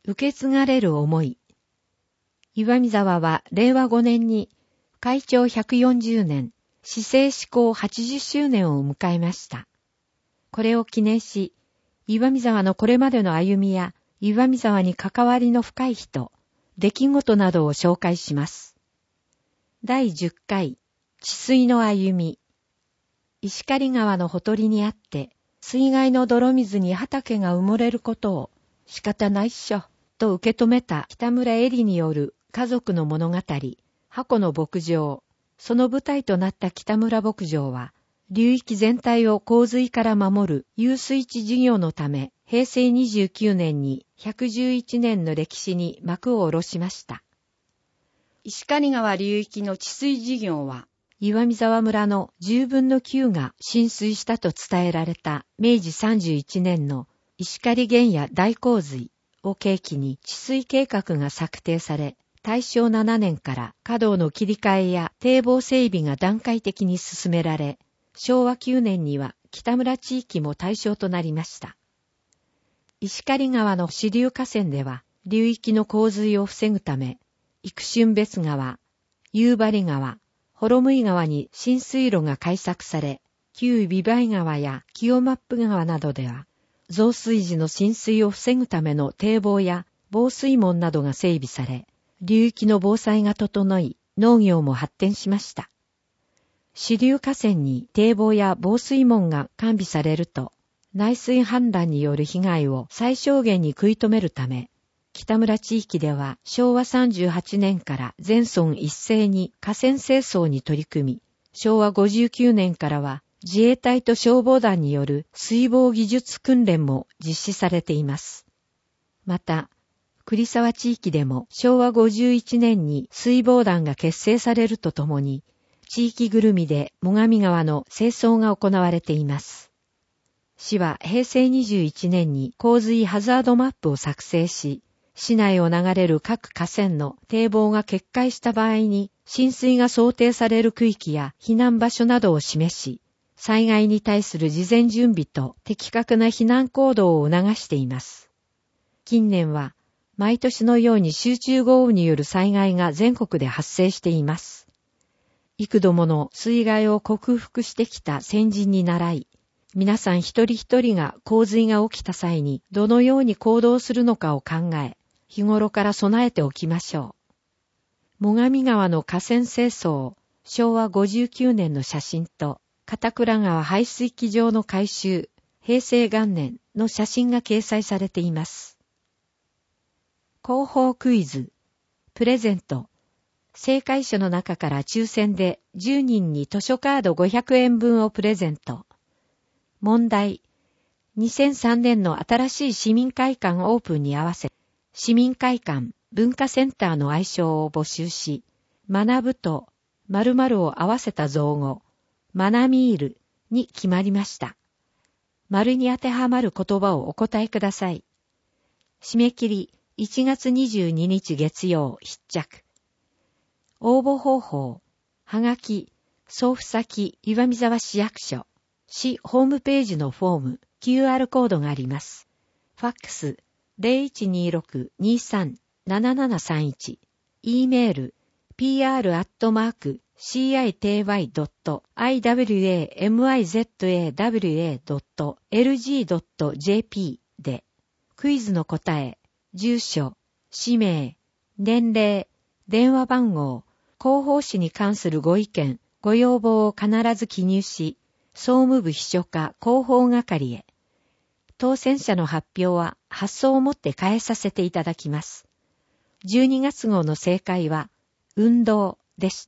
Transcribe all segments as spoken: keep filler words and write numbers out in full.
受け継がれる思い。岩見沢はれいわごねんに開庁ひゃくよんじゅうねん、市政施行はちじゅっしゅうねんを迎えました。これを記念し、岩見沢のこれまでの歩みや岩見沢に関わりの深い人、出来事などを紹介します。だいじゅっかい、治水の歩み。石狩川のほとりにあって、水害の泥水に畑が埋もれることを仕方ないっしょ、と受け止めた北村恵里による家族の物語、箱の牧場。その舞台となった北村牧場は、流域全体を洪水から守る遊水地事業のため、へいせいにじゅうきゅうねんにひゃくじゅういちねんの歴史に幕を下ろしました。 石狩川流域の治水事業は、 岩見沢村のじゅうぶんのきゅうが浸水したと伝えられためいじさんじゅういちねんの石狩原野大洪水を契機に治水計画が策定され、たいしょうななねんから稼働の切り替えや堤防整備が段階的に進められ、しょうわきゅうねんには北村地域も対象となりました。石狩川の支流河川では流域の洪水を防ぐため、幾春別川、夕張川、幌向川に新水路が開削され、旧美梅川や清マップ川などでは、増水時の浸水を防ぐための堤防や防水門などが整備され、流域の防災が整い、農業も発展しました。支流河川に堤防や防水門が完備されると、内水氾濫による被害を最小限に食い止めるため、北村地域ではしょうわさんじゅうはちねんから全村一斉に河川清掃に取り組み、しょうわごじゅうきゅうねんからは自衛隊と消防団による水防技術訓練も実施されています。また、栗沢地域でもしょうわごじゅういちねんに水防団が結成されるとともに、地域ぐるみで最上川の清掃が行われています。市はへいせいにじゅういちねんに洪水ハザードマップを作成し、市内を流れる各河川の堤防が決壊した場合に浸水が想定される区域や避難場所などを示し、災害に対する事前準備と的確な避難行動を促しています。近年は毎年のように集中豪雨による災害が全国で発生しています。幾度もの水害を克服してきた先人に倣い、皆さん一人一人が洪水が起きた際にどのように行動するのかを考え、日頃から備えておきましょう。最上川の河川清掃、しょうわごじゅうきゅうねんの写真と、片倉川排水機場の改修、へいせいがんねんの写真が掲載されています。広報クイズ、プレゼント、正解者の中から抽選でじゅうにんに図書カードごひゃくえんぶんをプレゼント。問題、にせんさんねんの新しい市民会館オープンに合わせ、市民会館文化センターの愛称を募集し、学ぶと〇〇を合わせた造語、マナミールに決まりました。丸に当てはまる言葉をお答えください。締め切りいちがつにじゅうににち月曜必着。応募方法、はがき、送付先岩見沢市役所、市ホームページのフォーム、キューアール コードがあります。ファックス ゼロいちにろく にさん ななななさんいち、E メール ピーアール アットマーク シーアイティーワイ ドット アイダブリューエーエムアイゼットエーダブリューエー ドット エルジー ドット ジェーピー で、クイズの答え、住所、氏名、年齢、電話番号、広報誌に関するご意見、ご要望を必ず記入し、総務部秘書課広報係へ。当選者の発表は発送をもって返させていただきます。じゅうにがつ号の正解は、運動でした。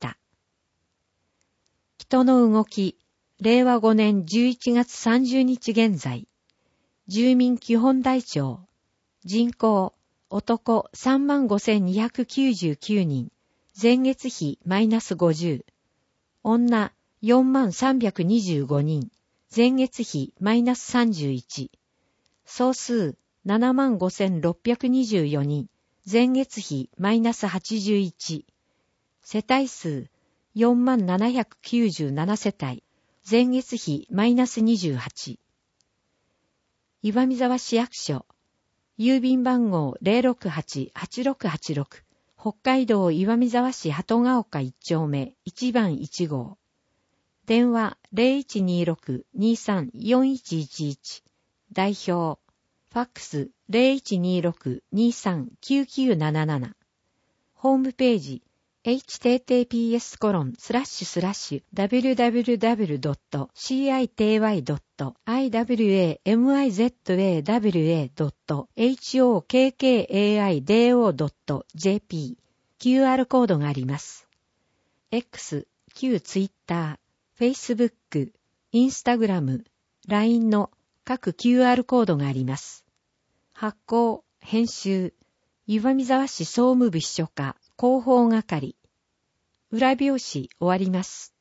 人の動き、れいわごねんじゅういちがつさんじゅうにち現在、住民基本台帳、人口、男 さんまんごせんにひゃくきゅうじゅうきゅうにん、前月比マイナスごじゅう、女よんまんさんびゃくにじゅうごにん、前月比マイナスさんじゅういち、総数ななまんごせんろっぴゃくにじゅうよにん、前月比マイナスはちじゅういち、世帯数よんまんななひゃくきゅうじゅうななせたい、前月比マイナスにじゅうはち。岩見沢市役所、 郵便番号 ゼロろくはち はちろくはちろく、北海道岩見沢市鳩ヶ丘いち丁目いちばんいち号。電話 ゼロいちにろく にさん よんいちいちいち。代表。ファックス ゼロいちにろく にさん きゅうきゅうなななな。ホームページ エイチティーティーピーエスコロンスラッシュスラッシュダブリュダブリュダブリュドットシーアイティーワイドットアイダブリュエーエムアイゼットエーダブリュエードットエイチオーケーケーエーアイディーオードットジェーピー キューアール コードがあります。X、旧 Twitter、Facebook、Instagram、ライン の各 キューアール コードがあります。発行、編集、岩見沢市総務部秘書課広報係。裏表紙終わります。